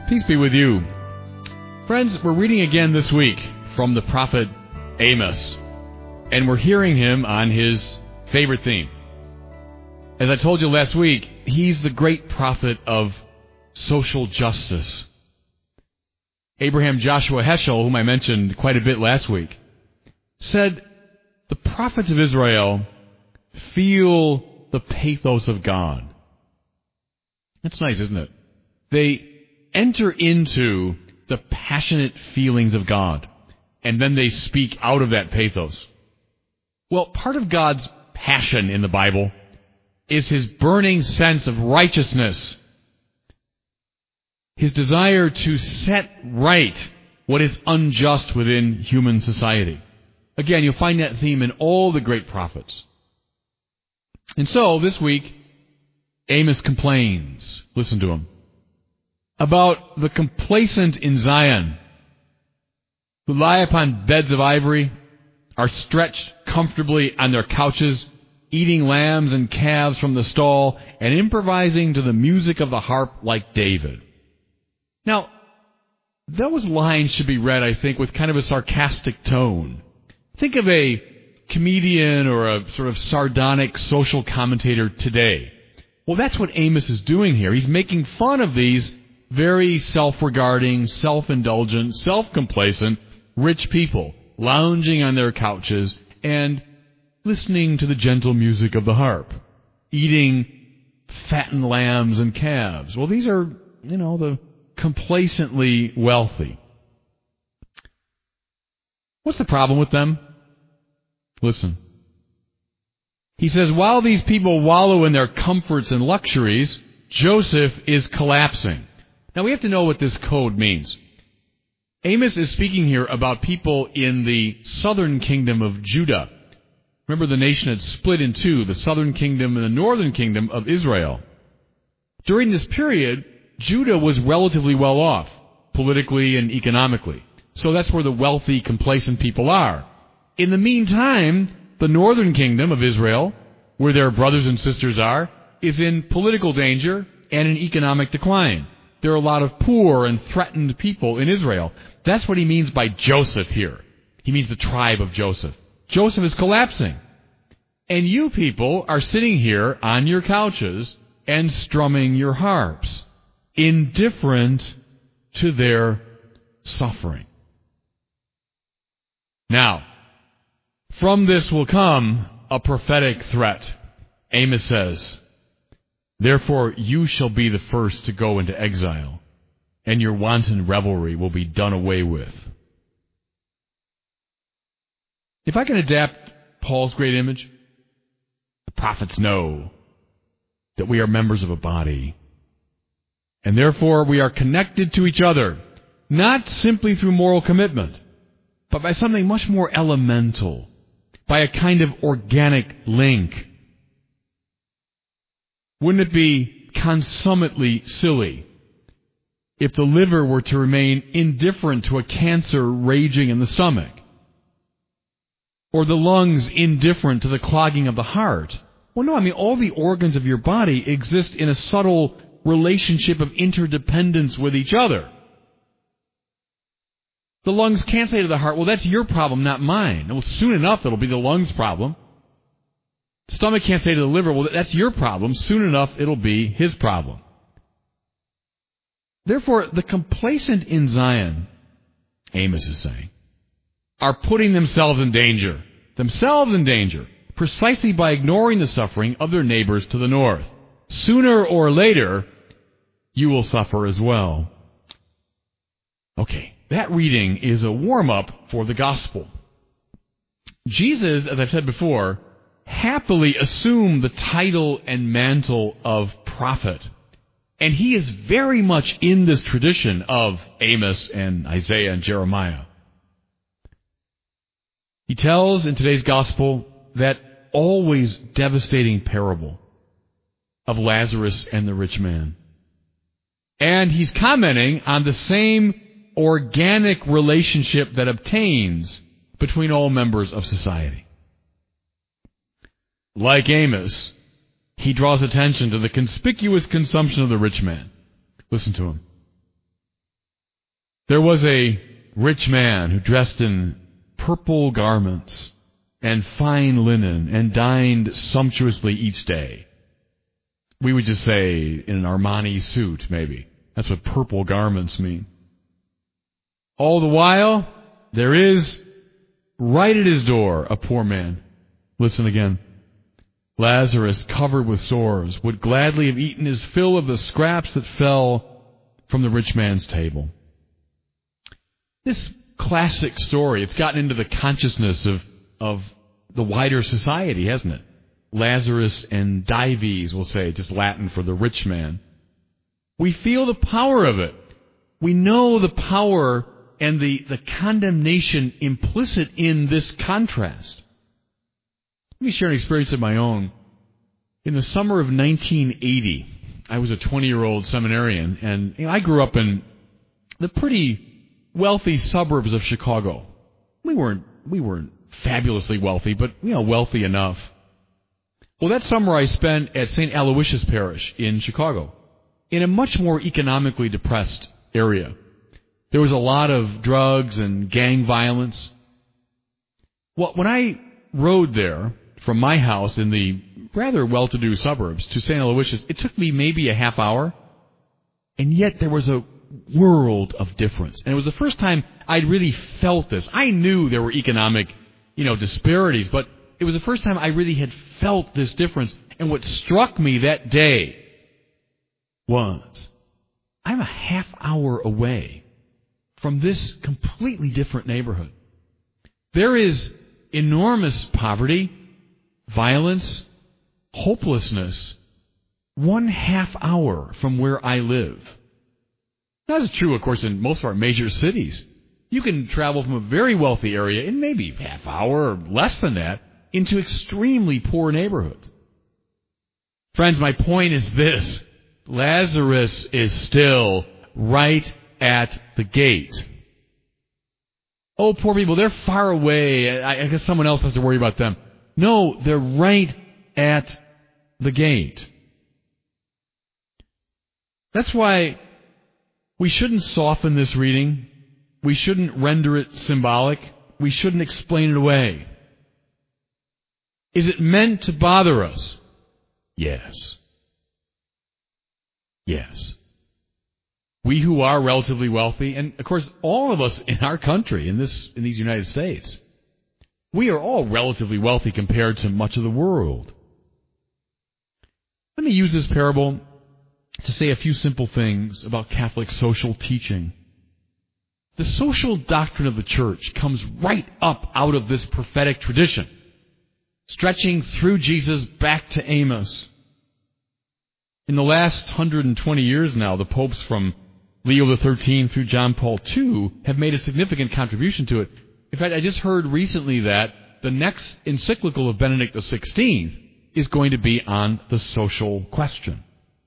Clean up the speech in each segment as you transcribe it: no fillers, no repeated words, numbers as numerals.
Peace be with you. Friends, we're reading again this week from the prophet Amos, and we're hearing him on his favorite theme. As I told you last week, he's the great prophet of social justice. Abraham Joshua Heschel, whom I mentioned quite a bit last week, said, the prophets of Israel feel the pathos of God. That's nice, isn't it? They enter into the passionate feelings of God, and then they speak out of that pathos. Well, part of God's passion in the Bible is his burning sense of righteousness, his desire to set right what is unjust within human society. Again, you'll find that theme in all the great prophets. And so, this week, Amos complains, listen to him, about the complacent in Zion, who lie upon beds of ivory, are stretched comfortably on their couches, eating lambs and calves from the stall, and improvising to the music of the harp like David. Now, those lines should be read, I think, with kind of a sarcastic tone. Think of a comedian or a sort of sardonic social commentator today. Well, that's what Amos is doing here. He's making fun of these very self-regarding, self-indulgent, self-complacent, rich people lounging on their couches and listening to the gentle music of the harp, eating fattened lambs and calves. Well, these are, the complacently wealthy. What's the problem with them? Listen. He says, while these people wallow in their comforts and luxuries, Joseph is collapsing. Now, we have to know what this code means. Amos is speaking here about people in the southern kingdom of Judah. Remember, the nation had split in two, the southern kingdom and the northern kingdom of Israel. During this period, Judah was relatively well off, politically and economically. So that's where the wealthy, complacent people are. In the meantime, the northern kingdom of Israel, where their brothers and sisters are, is in political danger and in economic decline. There are a lot of poor and threatened people in Israel. That's what he means by Joseph here. He means the tribe of Joseph. Joseph is collapsing. And you people are sitting here on your couches and strumming your harps, indifferent to their suffering. Now, from this will come a prophetic threat. Amos says, therefore you shall be the first to go into exile, and your wanton revelry will be done away with. If I can adapt Paul's great image, the prophets know that we are members of a body, and therefore we are connected to each other, not simply through moral commitment, but by something much more elemental, by a kind of organic link. Wouldn't it be consummately silly if the liver were to remain indifferent to a cancer raging in the stomach, or the lungs indifferent to the clogging of the heart? Well, no, all the organs of your body exist in a subtle relationship of interdependence with each other. The lungs can't say to the heart, well, that's your problem, not mine. Well, soon enough, it'll be the lungs' problem. The stomach can't say to the liver, well, that's your problem. Soon enough, it'll be his problem. Therefore, the complacent in Zion, Amos is saying, are putting themselves in danger, precisely by ignoring the suffering of their neighbors to the north. Sooner or later, you will suffer as well. Okay. That reading is a warm-up for the gospel. Jesus, as I've said before, happily assumed the title and mantle of prophet. And he is very much in this tradition of Amos and Isaiah and Jeremiah. He tells in today's gospel that always devastating parable of Lazarus and the rich man. And he's commenting on the same organic relationship that obtains between all members of society. Like Amos, he draws attention to the conspicuous consumption of the rich man. Listen to him. There was a rich man who dressed in purple garments and fine linen and dined sumptuously each day. We would just say in an Armani suit, maybe. That's what purple garments mean. All the while, there is, right at his door, a poor man. Listen again. Lazarus, covered with sores, would gladly have eaten his fill of the scraps that fell from the rich man's table. This classic story, it's gotten into the consciousness of the wider society, hasn't it? Lazarus and Dives, we'll say, just Latin for the rich man. We feel the power of it. We know the power and the condemnation implicit in this contrast. Let me share an experience of my own. In the summer of 1980, I was a 20-year-old seminarian, and I grew up in the pretty wealthy suburbs of Chicago. We weren't fabulously wealthy, but wealthy enough. Well, that summer I spent at St. Aloysius Parish in Chicago, in a much more economically depressed area. There was a lot of drugs and gang violence. Well, when I rode there from my house in the rather well-to-do suburbs to St. Aloysius, it took me maybe a half hour, and yet there was a world of difference. And it was the first time I'd really felt this. I knew there were economic, disparities, but it was the first time I really had felt this difference. And what struck me that day was, I'm a half hour away from this completely different neighborhood. There is enormous poverty, violence, hopelessness, 1/2 hour from where I live. That's true, of course, in most of our major cities. You can travel from a very wealthy area in maybe half hour or less than that into extremely poor neighborhoods. Friends, my point is this. Lazarus is still right at the gate. Oh, poor people, they're far away. I guess someone else has to worry about them. No, they're right at the gate. That's why we shouldn't soften this reading. We shouldn't render it symbolic. We shouldn't explain it away. Is it meant to bother us? Yes. Yes. We who are relatively wealthy, and of course all of us in our country, in these United States, we are all relatively wealthy compared to much of the world. Let me use this parable to say a few simple things about Catholic social teaching. The social doctrine of the Church comes right up out of this prophetic tradition, stretching through Jesus back to Amos. In the last 120 years now, the popes from Leo XIII through John Paul II have made a significant contribution to it. In fact, I just heard recently that the next encyclical of Benedict XVI is going to be on the social question.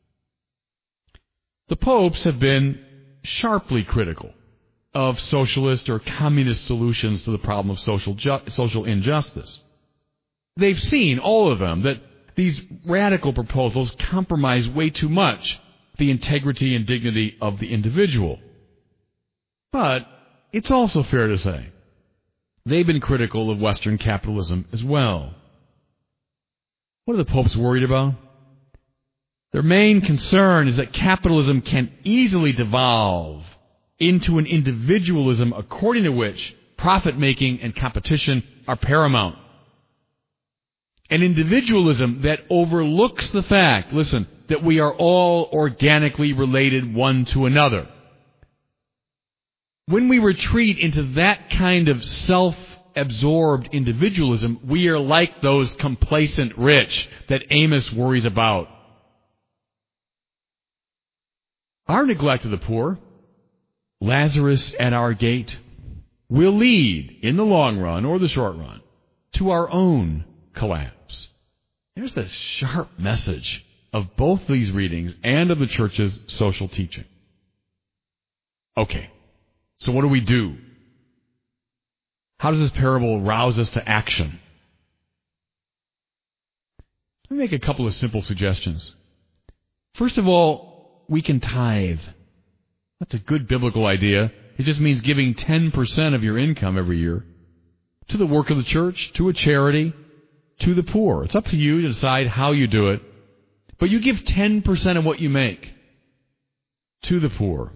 The popes have been sharply critical of socialist or communist solutions to the problem of social injustice. They've seen, all of them, that these radical proposals compromise way too much the integrity and dignity of the individual. But it's also fair to say they've been critical of Western capitalism as well. What are the popes worried about? Their main concern is that capitalism can easily devolve into an individualism according to which profit-making and competition are paramount. An individualism that overlooks the fact, listen, that we are all organically related one to another. When we retreat into that kind of self-absorbed individualism, we are like those complacent rich that Amos worries about. Our neglect of the poor, Lazarus at our gate, will lead, in the long run or the short run, to our own collapse. Here's the sharp message of both these readings and of the Church's social teaching. Okay, so what do we do? How does this parable rouse us to action? Let me make a couple of simple suggestions. First of all, we can tithe. That's a good biblical idea. It just means giving 10% of your income every year to the work of the church, to a charity, to the poor. It's up to you to decide how you do it. But you give 10% of what you make to the poor.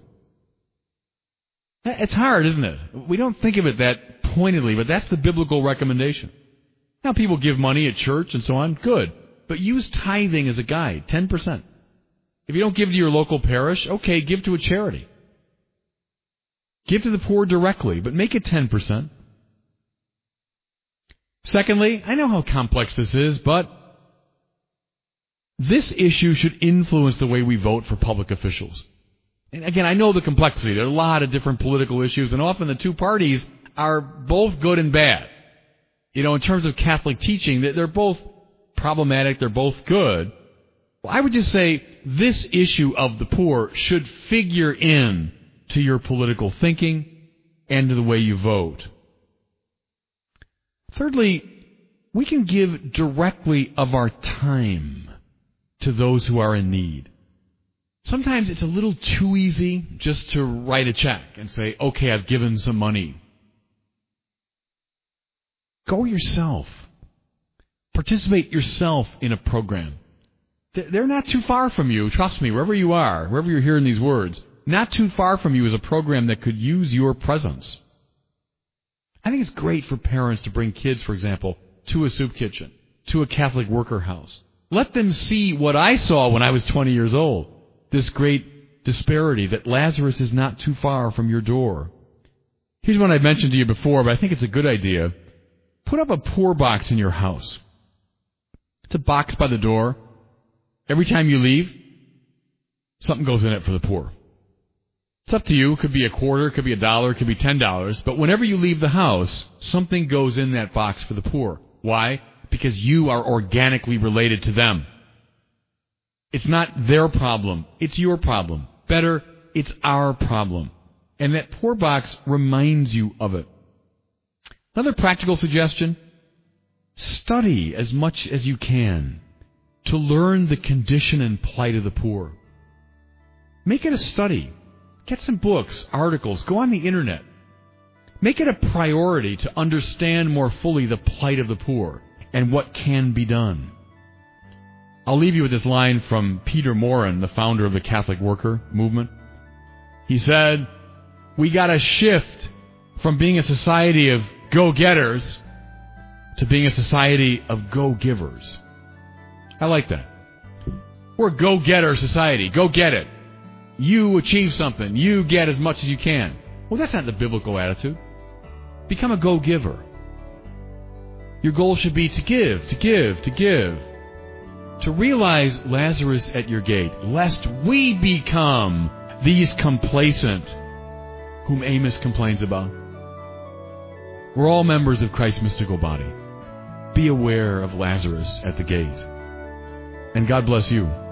It's hard, isn't it? We don't think of it that pointedly, but that's the biblical recommendation. Now, people give money at church and so on. Good. But use tithing as a guide, 10%. If you don't give to your local parish, okay, give to a charity. Give to the poor directly, but make it 10%. Secondly, I know how complex this is, but this issue should influence the way we vote for public officials. And again, I know the complexity. There are a lot of different political issues, and often the two parties are both good and bad. You know, in terms of Catholic teaching, they're both problematic, they're both good. Well, I would just say this issue of the poor should figure in to your political thinking and to the way you vote. Thirdly, we can give directly of our time to those who are in need. Sometimes it's a little too easy just to write a check and say, okay, I've given some money. Go yourself. Participate yourself in a program. They're not too far from you. Trust me, wherever you are, wherever you're hearing these words, not too far from you is a program that could use your presence. I think it's great for parents to bring kids, for example, to a soup kitchen, to a Catholic worker house. Let them see what I saw when I was 20 years old. This great disparity that Lazarus is not too far from your door. Here's one I've mentioned to you before, but I think it's a good idea. Put up a poor box in your house. It's a box by the door. Every time you leave, something goes in it for the poor. It's up to you. It could be a quarter, it could be $1, it could be $10. But whenever you leave the house, something goes in that box for the poor. Why? Because you are organically related to them. It's not their problem. It's your problem. Better, it's our problem. And that poor box reminds you of it. Another practical suggestion, study as much as you can to learn the condition and plight of the poor. Make it a study. Get some books, articles, go on the internet. Make it a priority to understand more fully the plight of the poor and what can be done. I'll leave you with this line from Peter Morin, the founder of the Catholic Worker Movement. He said, we got to shift from being a society of go-getters to being a society of go-givers. I like that. We're a go-getter society. Go get it. You achieve something. You get as much as you can. Well, that's not the biblical attitude. Become a go-giver. Your goal should be to give, to give, to give. To realize Lazarus at your gate, lest we become these complacent whom Amos complains about. We're all members of Christ's mystical body. Be aware of Lazarus at the gate. And God bless you.